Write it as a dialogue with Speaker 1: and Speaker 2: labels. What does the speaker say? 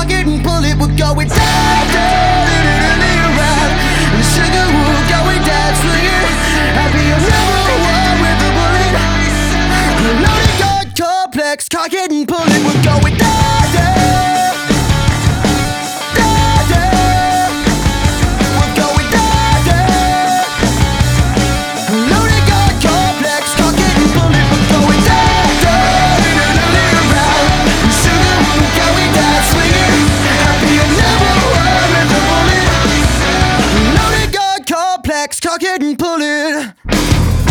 Speaker 1: cock it and pull it, we're going down, down, around. And sugar, we're going down, swinging. I'll be your number one with a bullet. Loaded gun complex, cock it and pull it, we're going down, down. Down, down. We're going down, down. Loaded gun complex, cock it and pull it, we're going down, down, around. And sugar, we're going down, swinging. I'll be your number one with a bullet. Loaded gun complex, cock it and pull it.